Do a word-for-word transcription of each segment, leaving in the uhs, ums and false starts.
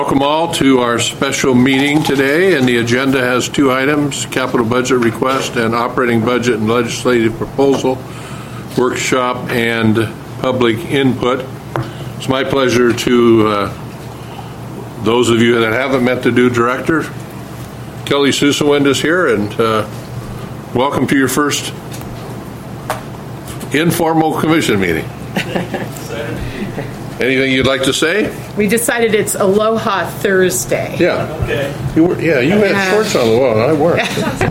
Welcome all to our special meeting today, and the agenda has two items: capital budget request and operating budget and legislative proposal workshop and public input. It's my pleasure to uh, those of you that haven't met the new director, Kelly Susawind is here, and uh, welcome to your first informal commission meeting. Anything you'd like to say? We decided it's Aloha Thursday. Yeah. Okay. You were, yeah, you had Yeah. shorts on the wall, and I weren't.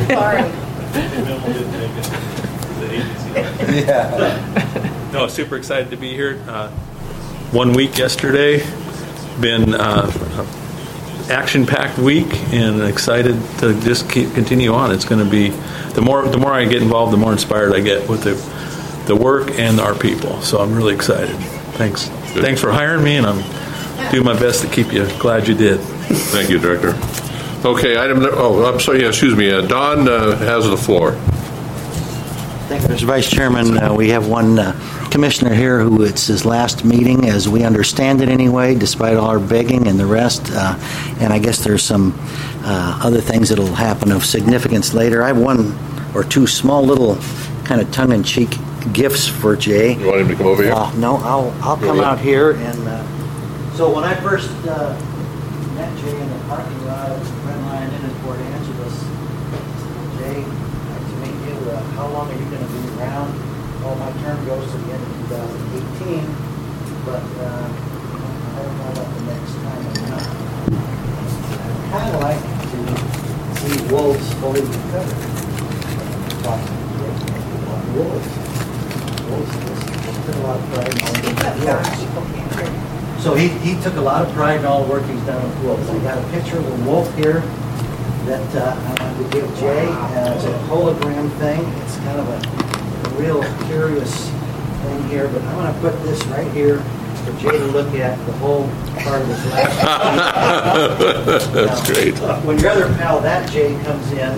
Yeah. No, super excited to be here. Uh, one week yesterday, been uh, action-packed week, and excited to just keep continue on. It's going to be the more the more I get involved, the more inspired I get with the the work and our people. So I'm really excited. Thanks. Good. Thanks for hiring me, and I'm doing my best to keep you. Glad you did. Thank you, Director. Okay, item. Oh, I'm sorry. Yeah, excuse me. Uh, Don uh, has the floor. Thank you, Mister Vice Chairman. Uh, we have one uh, commissioner here who it's his last meeting, as we understand it anyway, despite all our begging and the rest. Uh, and I guess there's some uh, other things that will happen of significance later. I have one or two small little kind of tongue-in-cheek gifts for Jay. You want him to come over here? Uh, no, I'll I'll come Really? out here. And uh, so when I first uh, met Jay in the parking lot at Red Lion Inn in Port Angeles, I said, Jay, nice to meet you. Uh, how long are you going to be around? Well, my term goes to the end of two thousand eighteen, but uh, I don't know about the next time around. I'd kind of like to see wolves fully recovered. Talk to Jay about wolves. Wolves took a lot of pride in all the work. So he, he took a lot of pride in all the work he's done with wolves. I got a picture of a wolf here that uh, I wanted to give Jay. Uh, it's a hologram thing. It's kind of a, a real curious thing here, but I'm going to put this right here for Jay to look at the whole part of his life. That's now, great. When your other pal, that Jay, comes in, uh,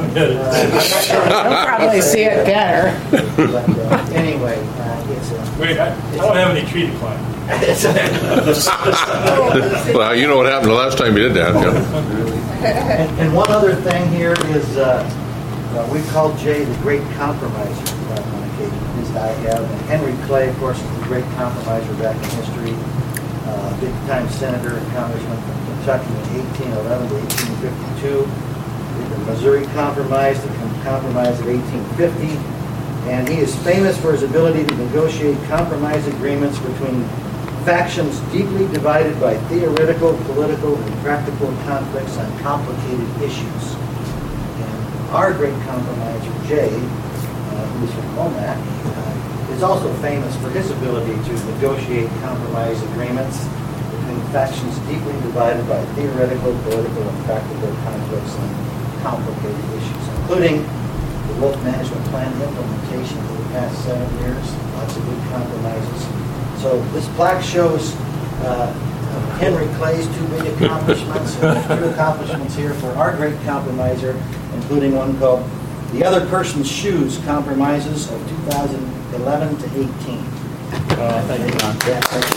You'll probably see it better. but uh, anyway, uh, it's a... Wait, I, I don't have any tree to climb. It's a Well, you know what happened the last time you did that. Yeah. And, and one other thing here is uh, uh, we called Jay the Great Compromiser uh, on occasion. At least I have. And Henry Clay, of course, is the Great Compromiser back in history. Uh, big-time senator and congressman from Kentucky in eighteen eleven to eighteen fifty-two. The Missouri Compromise, the Com- Compromise of eighteen fifty. And he is famous for his ability to negotiate compromise agreements between factions deeply divided by theoretical, political, and practical conflicts on complicated issues. And our great compromiser, Jay, uh, who's from Omak, uh, is also famous for his ability to negotiate compromise agreements between factions deeply divided by theoretical, political, and practical conflicts on complicated issues, including the Wolf Management Plan implementation for the past seven years, lots of good compromises. So this plaque shows uh, Henry Clay's two big accomplishments, and a few accomplishments here for our great compromiser, including one called The Other Person's Shoes Compromises of two thousand eleven to eighteen. Uh, thank you, Ron. Yeah, thank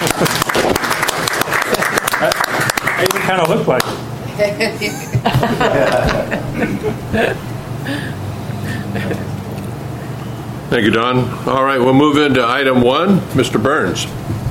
you. I even kind of look like it. Thank you, Don. All right, we'll move into item one. Mister Burns.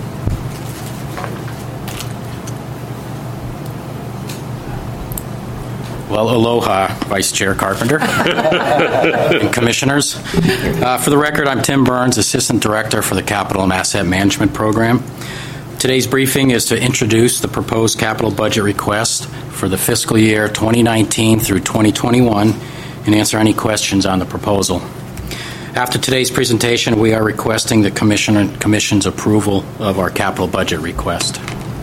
Well, aloha, Vice Chair Carpenter and Commissioners. Uh, for the record, I'm Tim Burns, Assistant Director for the Capital and Asset Management Program. Today's briefing is to introduce the proposed capital budget request for the fiscal year twenty nineteen through twenty twenty-one and answer any questions on the proposal. After today's presentation, we are requesting the Commission, Commission's approval of our capital budget request.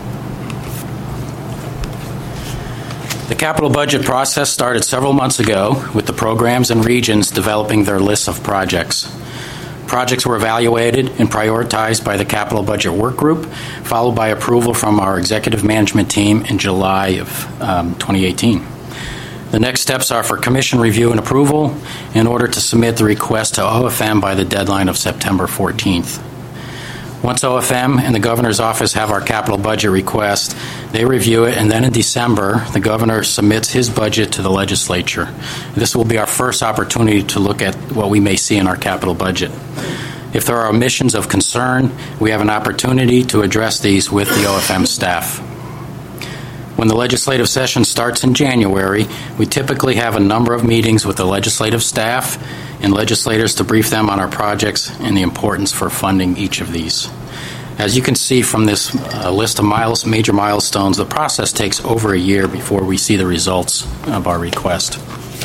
The capital budget process started several months ago with the programs and regions developing their lists of projects. Projects were evaluated and prioritized by the capital budget work group, followed by approval from our executive management team in July of um, twenty eighteen. The next steps are for Commission review and approval in order to submit the request to O F M by the deadline of September fourteenth. Once O F M and the governor's office have our capital budget request, they review it, and then in December, the governor submits his budget to the legislature. This will be our first opportunity to look at what we may see in our capital budget. If there are omissions of concern, we have an opportunity to address these with the O F M staff. When the legislative session starts in January, we typically have a number of meetings with the legislative staff and legislators to brief them on our projects and the importance for funding each of these. As you can see from this uh, list of miles, major milestones, the process takes over a year before we see the results of our request.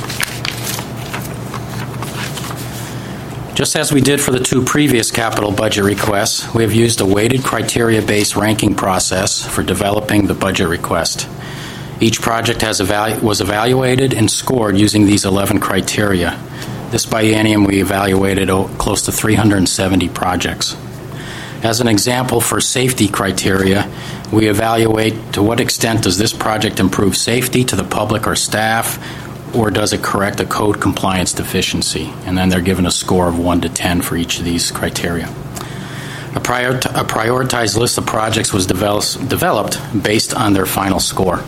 Just as we did for the two previous capital budget requests, we have used a weighted criteria-based ranking process for developing the budget request. Each project has evalu- was evaluated and scored using these eleven criteria. This biennium, we evaluated oh, close to three hundred seventy projects. As an example, for safety criteria, we evaluate to what extent does this project improve safety to the public or staff, or does it correct a code compliance deficiency? And then they're given a score of one to ten for each of these criteria. A, prior- a prioritized list of projects was develop- developed based on their final score.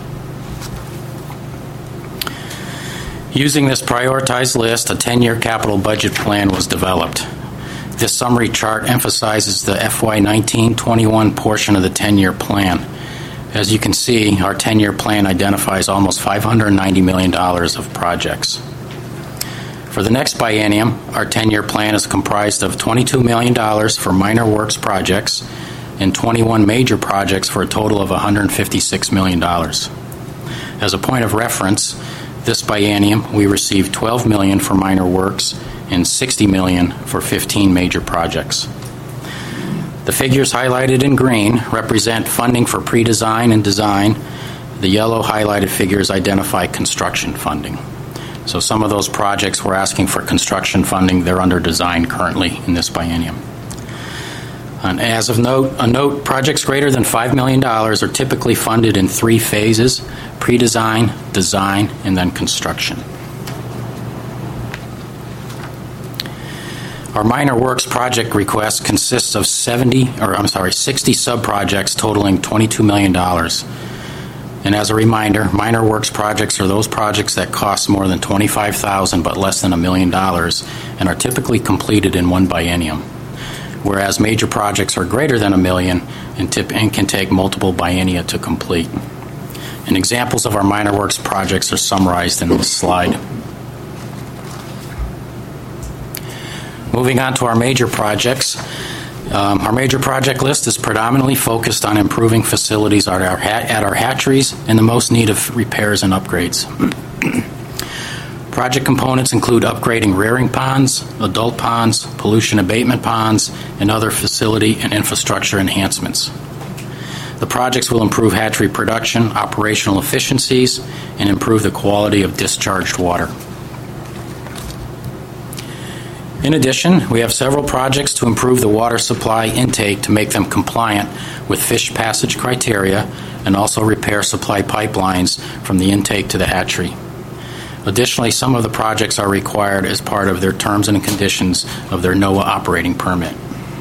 Using this prioritized list, a ten-year capital budget plan was developed. This summary chart emphasizes the F Y nineteen twenty-one portion of the ten-year plan. As you can see, our ten-year plan identifies almost five hundred ninety million dollars of projects. For the next biennium, our ten-year plan is comprised of twenty-two million dollars for minor works projects and twenty-one major projects for a total of one hundred fifty-six million dollars. As a point of reference, this biennium we received twelve million dollars for minor works and sixty million dollars for fifteen major projects. The figures highlighted in green represent funding for pre-design and design. The yellow highlighted figures identify construction funding. So some of those projects we're asking for construction funding, they're under design currently in this biennium. And as of note, a note, projects greater than five million dollars are typically funded in three phases: pre-design, design, and then construction. Our minor works project request consists of seventy, or I'm sorry, sixty sub-projects totaling twenty-two million dollars. And as a reminder, minor works projects are those projects that cost more than twenty-five thousand dollars but less than a million dollars and are typically completed in one biennium, whereas major projects are greater than a million and, tip, and can take multiple biennia to complete. And examples of our minor works projects are summarized in this slide. Moving on to our major projects. Um, our major project list is predominantly focused on improving facilities at our, ha- at our hatcheries in the most need of repairs and upgrades. Project components include upgrading rearing ponds, adult ponds, pollution abatement ponds, and other facility and infrastructure enhancements. The projects will improve hatchery production, operational efficiencies, and improve the quality of discharged water. In addition, we have several projects to improve the water supply intake to make them compliant with fish passage criteria and also repair supply pipelines from the intake to the hatchery. Additionally, some of the projects are required as part of their terms and conditions of their NOAA operating permit.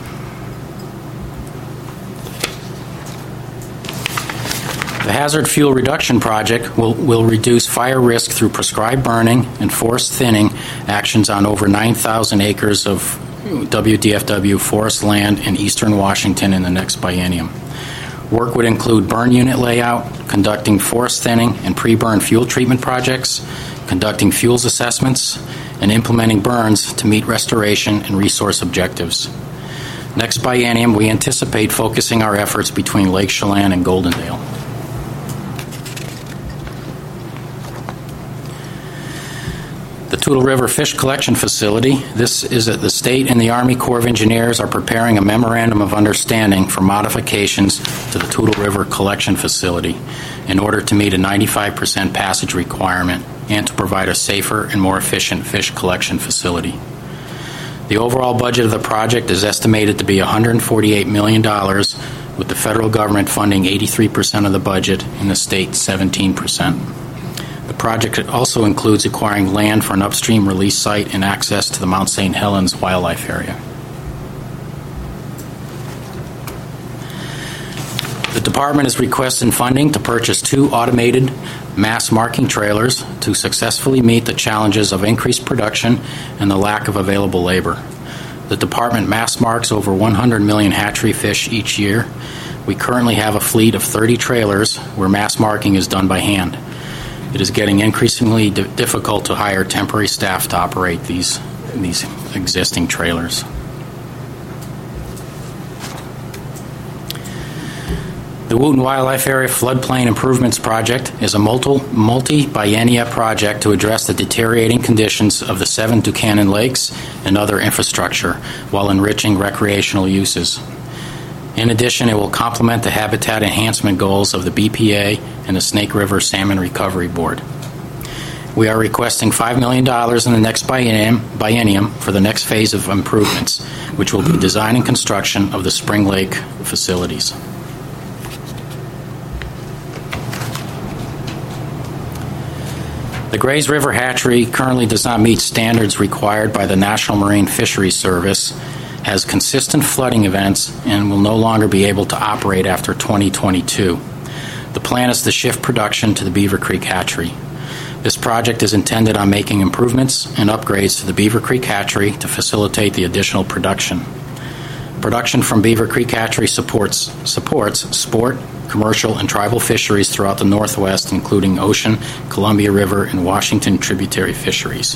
The Hazard Fuel Reduction Project will, will reduce fire risk through prescribed burning and forest thinning actions on over nine thousand acres of W D F W forest land in eastern Washington in the next biennium. Work would include burn unit layout, conducting forest thinning and pre-burn fuel treatment projects, conducting fuels assessments, and implementing burns to meet restoration and resource objectives. Next biennium, we anticipate focusing our efforts between Lake Chelan and Goldendale. The Toutle River Fish Collection Facility. This is that the state and the Army Corps of Engineers are preparing a memorandum of understanding for modifications to the Toutle River Collection Facility in order to meet a ninety-five percent passage requirement and to provide a safer and more efficient fish collection facility. The overall budget of the project is estimated to be one hundred forty-eight million dollars, with the federal government funding eighty-three percent of the budget and the state seventeen percent. The project also includes acquiring land for an upstream release site and access to the Mount Saint Helens wildlife area. The department is requesting funding to purchase two automated mass marking trailers to successfully meet the challenges of increased production and the lack of available labor. The department mass marks over one hundred million hatchery fish each year. We currently have a fleet of thirty trailers where mass marking is done by hand. It is getting increasingly d- difficult to hire temporary staff to operate these, these existing trailers. The Wootton Wildlife Area Floodplain Improvements Project is a multi- multi-biennia project to address the deteriorating conditions of the seven Buchanan lakes and other infrastructure while enriching recreational uses. In addition, it will complement the habitat enhancement goals of the B P A and the Snake River Salmon Recovery Board. We are requesting five million dollars in the next biennium, biennium for the next phase of improvements, which will be design and construction of the Spring Lake facilities. The Grays River Hatchery currently does not meet standards required by the National Marine Fisheries Service, has consistent flooding events, and will no longer be able to operate after twenty twenty-two. The plan is to shift production to the Beaver Creek Hatchery. This project is intended on making improvements and upgrades to the Beaver Creek Hatchery to facilitate the additional production. Production from Beaver Creek Hatchery supports, supports sport, commercial, and tribal fisheries throughout the Northwest, including ocean, Columbia River, and Washington tributary fisheries.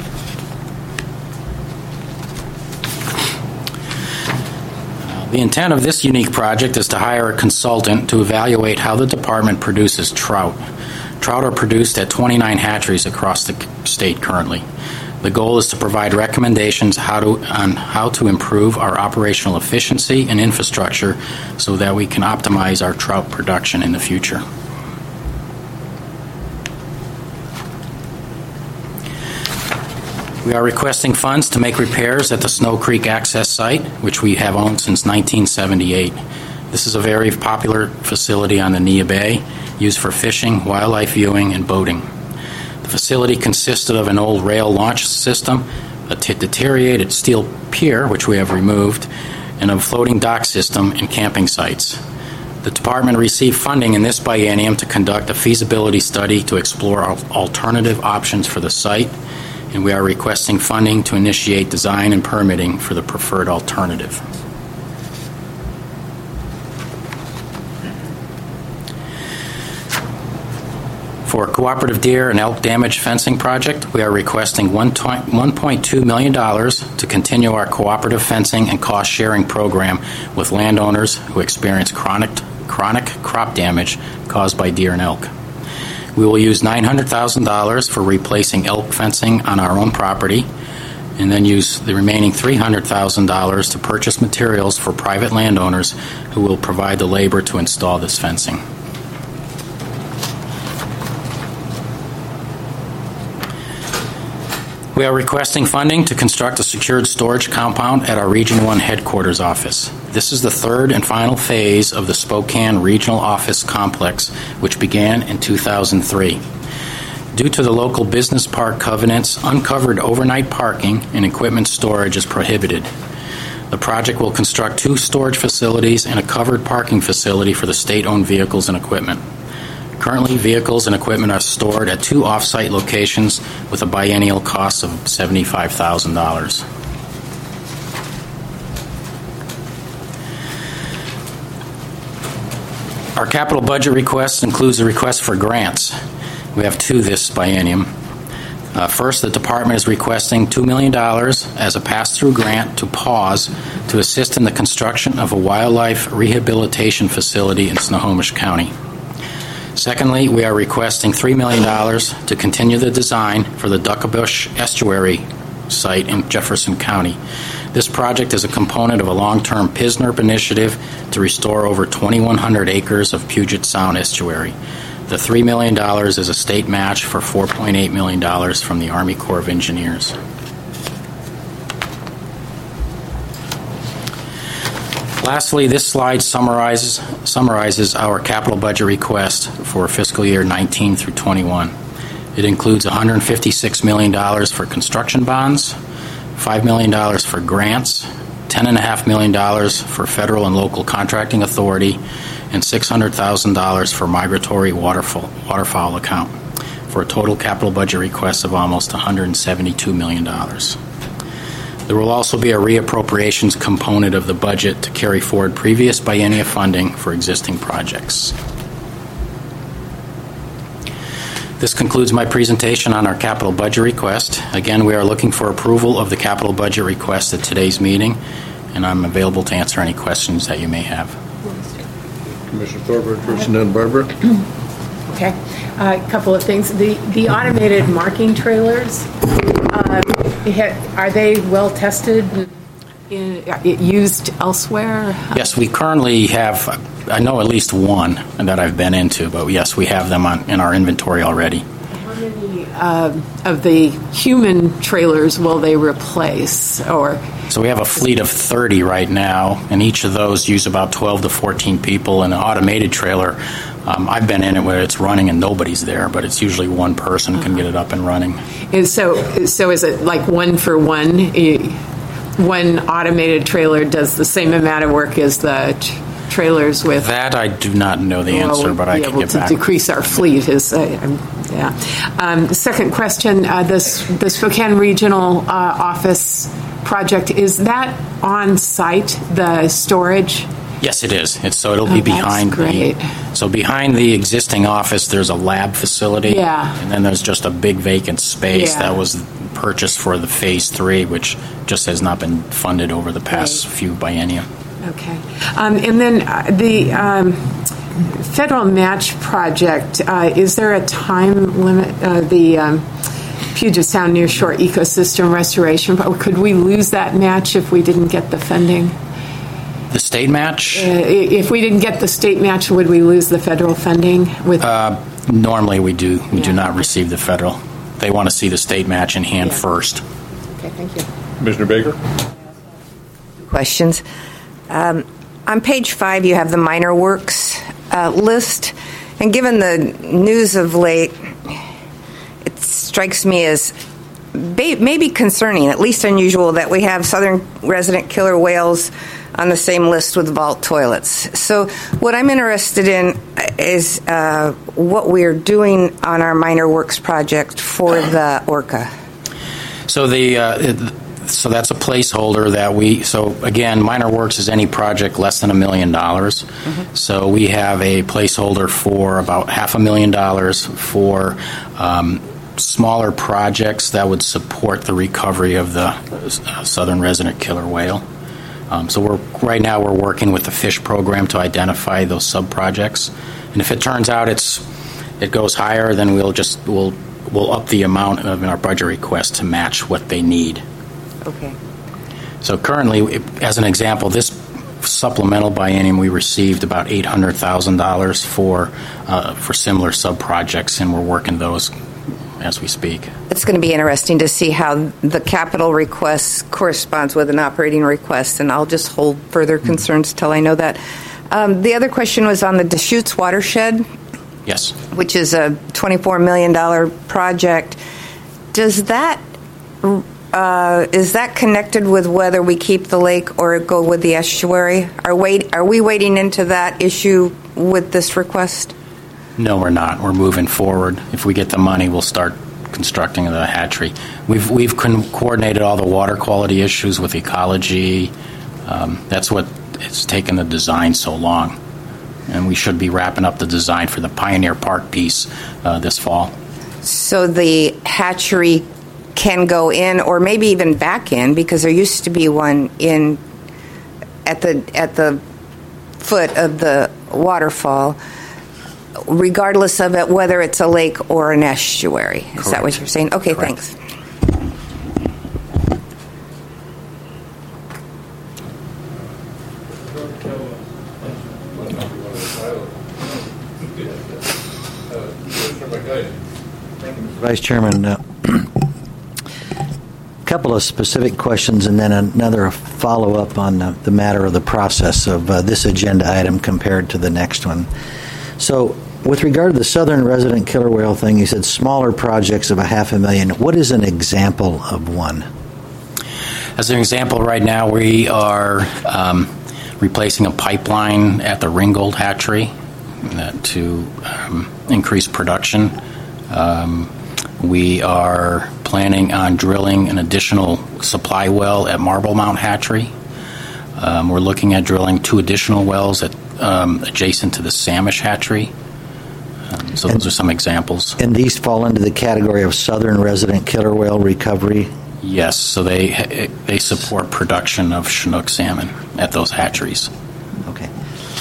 The intent of this unique project is to hire a consultant to evaluate how the department produces trout. Trout are produced at twenty-nine hatcheries across the state currently. The goal is to provide recommendations how to, on how to improve our operational efficiency and infrastructure so that we can optimize our trout production in the future. We are requesting funds to make repairs at the Snow Creek Access Site, which we have owned since nineteen seventy-eight. This is a very popular facility on the Neah Bay, used for fishing, wildlife viewing, and boating. The facility consisted of an old rail launch system, a t- deteriorated steel pier, which we have removed, and a floating dock system and camping sites. The department received funding in this biennium to conduct a feasibility study to explore alternative options for the site, and we are requesting funding to initiate design and permitting for the preferred alternative. For a cooperative deer and elk damage fencing project, we are requesting one point two million dollars to continue our cooperative fencing and cost-sharing program with landowners who experience chronic, chronic crop damage caused by deer and elk. We will use nine hundred thousand dollars for replacing elk fencing on our own property, and then use the remaining three hundred thousand dollars to purchase materials for private landowners who will provide the labor to install this fencing. We are requesting funding to construct a secured storage compound at our Region one headquarters office. This is the third and final phase of the Spokane Regional Office Complex, which began in two thousand three. Due to the local business park covenants, uncovered overnight parking and equipment storage is prohibited. The project will construct two storage facilities and a covered parking facility for the state-owned vehicles and equipment. Currently, vehicles and equipment are stored at two off-site locations with a biennial cost of seventy-five thousand dollars. Our capital budget request includes a request for grants. We have two this biennium. Uh, first, the department is requesting two million dollars as a pass-through grant to PAWS to assist in the construction of a wildlife rehabilitation facility in Snohomish County. Secondly, we are requesting three million dollars to continue the design for the Duckabush Estuary site in Jefferson County. This project is a component of a long-term P I S N R P initiative to restore over twenty-one hundred acres of Puget Sound estuary. The three million dollars is a state match for four point eight million dollars from the Army Corps of Engineers. Lastly, this slide summarizes summarizes our capital budget request for fiscal year nineteen through twenty-one. It includes one hundred fifty-six million dollars for construction bonds, five million dollars for grants, ten point five million dollars for federal and local contracting authority, and six hundred thousand dollars for migratory waterfowl, waterfowl account, for a total capital budget request of almost one hundred seventy-two million dollars. There will also be a reappropriations component of the budget to carry forward previous biennial funding for existing projects. This concludes my presentation on our capital budget request. Again, we are looking for approval of the capital budget request at today's meeting, and I'm available to answer any questions that you may have. Commissioner Thorburn first and then Barbara. Okay, a couple of things. The the automated marking trailers, uh, ha- are they well tested, in, uh, used elsewhere? Yes, we currently have, I know at least one that I've been into, but yes, we have them on, in our inventory already. How many uh, of the human trailers will they replace? Or So we have a fleet of thirty right now, and each of those use about twelve to fourteen people. And an automated trailer, um, I've been in it where it's running and nobody's there, but it's usually one person can get it up and running. And so, so is it like one for one? Eh, One automated trailer does the same amount of work as the t- trailers with. That I do not know the answer, Well, but I be can able get to back. decrease our fleet is, uh, um, yeah. Um, second question: uh, this the Spokane Regional uh, Office project, is that on site? The storage? Yes, it is. It's, so it'll be Oh, that's behind great. the. So behind the existing office, there's a lab facility. Yeah. And then there's just a big vacant space Yeah. that was purchased for the phase three, which just has not been funded over the past Right. few biennia. Okay. Um, and then uh, the um, federal match project, uh, is there a time limit? Uh, the um, Puget Sound Nearshore Ecosystem Restoration, could we lose that match if we didn't get the funding? The state match? Uh, if we didn't get the state match, would we lose the federal funding? With Uh, normally we do. We do Yeah. not receive the federal. They want to see the state match in hand Yeah. first. Okay, thank you. Commissioner Baker. Questions. Um, on page five, you have the minor works uh, list, and given the news of late, it strikes me as ba- maybe concerning, at least unusual, that we have southern resident killer whales on the same list with vault toilets. So what I'm interested in is uh, what we're doing on our minor works project for the orca. So the uh, it, so that's a placeholder that we. So again, minor works is any project less than a million dollars. So we have a placeholder for about half a million dollars for um, smaller projects that would support the recovery of the uh, southern resident killer whale. Um, so we're right now we're working with the FISH program to identify those sub projects, and if it turns out it's it goes higher, then we'll just we'll we'll up the amount of our budget request to match what they need. Okay. So currently, as an example, this supplemental biennium we received about eight hundred thousand dollars for uh, for similar sub projects, and we're working those as we speak. It's going to be interesting to see how the capital request corresponds with an operating request, and I'll just hold further concerns till I know that. Um, the other question was on the Deschutes watershed, Yes. which is a twenty-four million dollars project. Does that uh, is that connected with whether we keep the lake or go with the estuary? Are wait are we wading into that issue with this request? No, we're not. We're moving forward. If we get the money, we'll start constructing the hatchery. We've we've con- coordinated all the water quality issues with ecology. Um, that's what it's taken the design so long, and we should be wrapping up the design for the Pioneer Park piece uh, this fall. So the hatchery can go in, or maybe even back in, because there used to be one in at the at the foot of the waterfall, regardless of it whether it's a lake or an estuary. Is that what Correct. you're saying? Okay, Correct. thanks. Vice Chairman, a couple of specific questions and then another follow-up on uh, the matter of the process of uh, this agenda item compared to the next one. So with regard to the southern resident killer whale thing, you said smaller projects of a half a million. What is an example of one? As an example, right now we are um, replacing a pipeline at the Ringgold hatchery that to um, increase production. Um, we are planning on drilling an additional supply well at Marble Mount Hatchery. Um, we're looking at drilling two additional wells at um, adjacent to the Samish Hatchery. Um, so those are some examples. And these fall into the category of southern resident killer whale recovery? Yes, so they they support production of Chinook salmon at those hatcheries. Okay.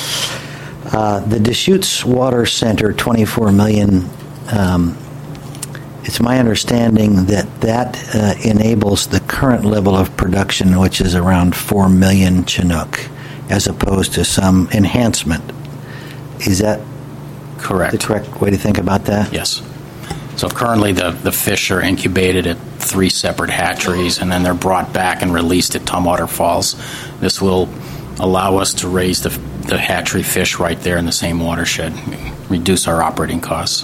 Uh, the Deschutes Water Center, twenty-four million dollars, um, it's my understanding that that uh, enables the current level of production, which is around four million Chinook, as opposed to some enhancement. Is that correct? The correct way to think about that? Yes. So currently the, the fish are incubated at three separate hatcheries, and then they're brought back and released at Tumwater Falls. This will allow us to raise the, the hatchery fish right there in the same watershed, reduce our operating costs.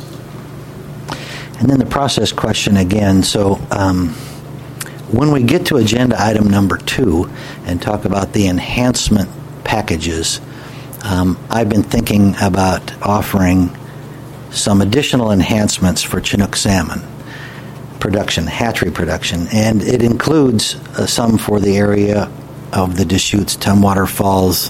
And then the process question again. So um, when we get to agenda item number two and talk about the enhancement packages, um, I've been thinking about offering some additional enhancements for Chinook salmon production, hatchery production, and it includes uh, some for the area of the Deschutes, Tumwater Falls,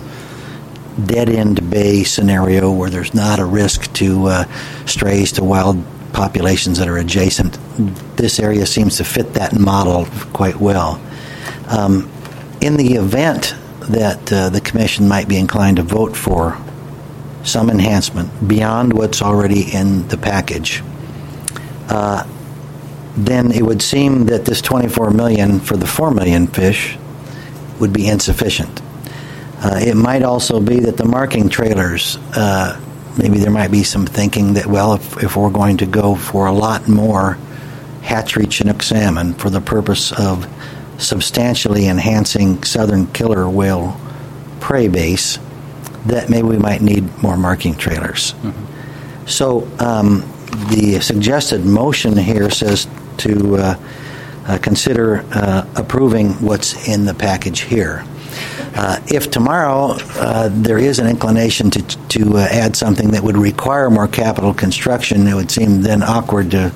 dead-end bay scenario where there's not a risk to uh, strays, to wild populations that are adjacent. This area seems to fit that model quite well. Um, in the event that uh, the Commission might be inclined to vote for some enhancement beyond what's already in the package, uh, then it would seem that this twenty-four million dollars for the four million fish would be insufficient. Uh, it might also be that the marking trailers, uh, maybe there might be some thinking that, well, if, if we're going to go for a lot more hatchery Chinook salmon for the purpose of substantially enhancing southern killer whale prey base, that maybe we might need more marking trailers. Mm-hmm. So um, the suggested motion here says to uh, uh, consider uh, approving what's in the package here. Uh, if tomorrow uh, there is an inclination to to uh, add something that would require more capital construction, it would seem then awkward to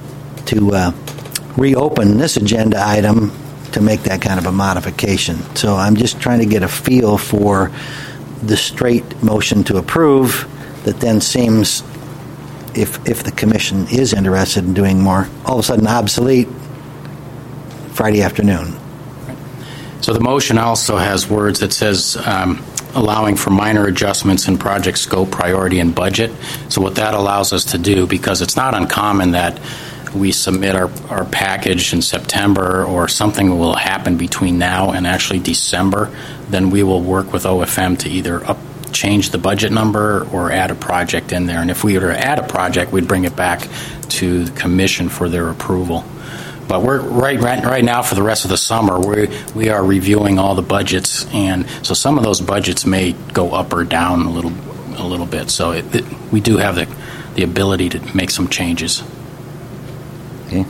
to uh, reopen this agenda item to make that kind of a modification. So I'm just trying to get a feel for the straight motion to approve that then seems, if if the Commission is interested in doing more, all of a sudden obsolete Friday afternoon. So the motion also has words that says um, allowing for minor adjustments in project scope, priority, and budget. So what that allows us to do, because it's not uncommon that we submit our, our package in September or something will happen between now and actually December, then we will work with O F M to either up, change the budget number or add a project in there. And if we were to add a project, we'd bring it back to the Commission for their approval. But we're right, right right now for the rest of the summer, we we are reviewing all the budgets, and so some of those budgets may go up or down a little a little bit. So it, it, we do have the the ability to make some changes. Okay.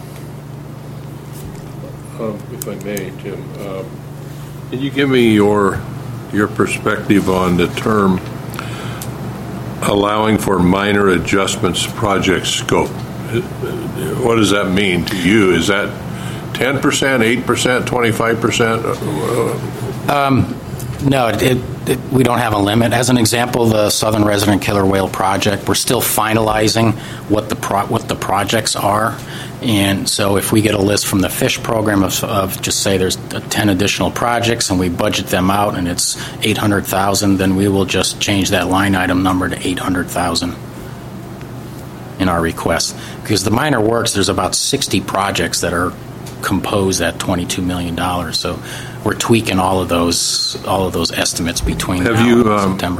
Um, if I may, Tim, uh, can you give me your your perspective on the term allowing for minor adjustments project scope? What does that mean to you? Is that ten percent, eight percent, twenty-five percent? Um, no, it, it, it, we don't have a limit. As an example, the Southern Resident Killer Whale Project, we're still finalizing what the pro, what the projects are. And so if we get a list from the fish program of, of just say there's ten additional projects and we budget them out and it's eight hundred thousand dollars, then we will just change that line item number to eight hundred thousand dollars. In our request, because the minor works, there's about sixty projects that are composed at twenty-two million dollars. So we're tweaking all of those all of those estimates between have now you, and um, September.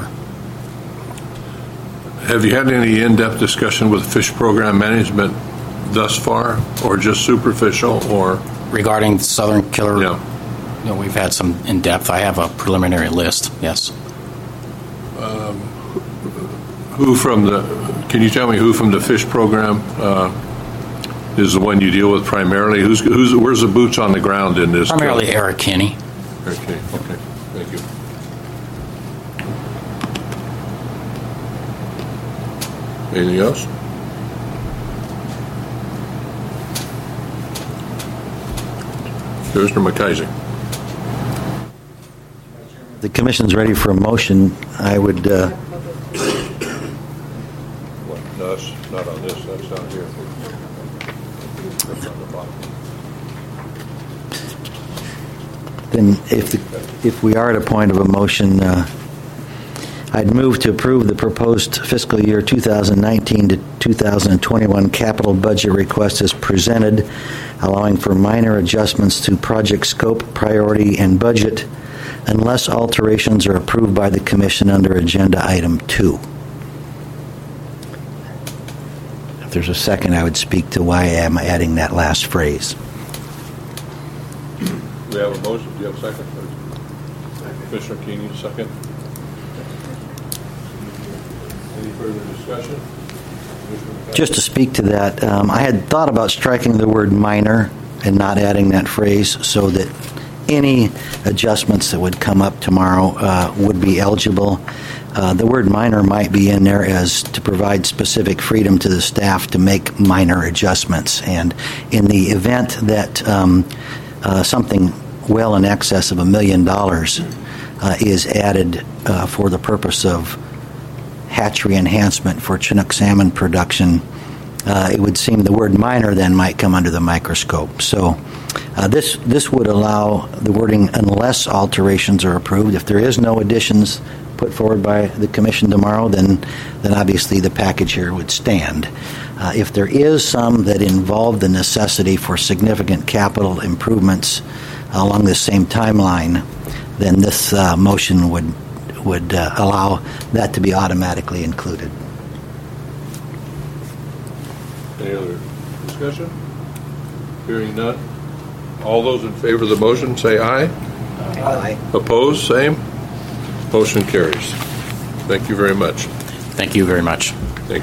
Have you had any in-depth discussion with fish program management thus far, or just superficial, or regarding Southern Killer? Yeah. You know, we've had some in depth. I have a preliminary list. Yes. Um, who from the? Can you tell me who from the fish program uh, is the one you deal with primarily? Who's who's where's the boots on the ground in this? Primarily Eric Kinney. Okay. Okay. Thank you. Anything else? Commissioner McIsaac. The commission's ready for a motion. I would, uh, What? No, that's not on this, that's down here. That's on the bottom. then if, the, if we are at a point of a motion, uh, I'd move to approve the proposed fiscal year two thousand nineteen to two thousand twenty-one capital budget request as presented, allowing for minor adjustments to project scope, priority, and budget, unless alterations are approved by the Commission under Agenda Item two. If there's a second, I would speak to why I'm adding that last phrase. We have a motion. Do you have a second? Commissioner Keeney, second. Any further discussion? Just to speak to that, um, I had thought about striking the word minor and not adding that phrase so that any adjustments that would come up tomorrow uh, would be eligible. Uh, the word minor might be in there as to provide specific freedom to the staff to make minor adjustments. And in the event that um, uh, something well in excess of a million dollars uh, is added uh, for the purpose of hatchery enhancement for Chinook salmon production, uh, it would seem the word minor then might come under the microscope. So uh, this this would allow the wording unless alterations are approved. If there is no additions put forward by the Commission tomorrow, then then obviously the package here would stand. Uh, if there is some that involve the necessity for significant capital improvements along the same timeline, then this uh, motion would would uh, allow that to be automatically included. Any other discussion? Hearing none. All those in favor of the motion say aye. Aye. Opposed, same. Motion carries. Thank you very much. Thank you very much. Thank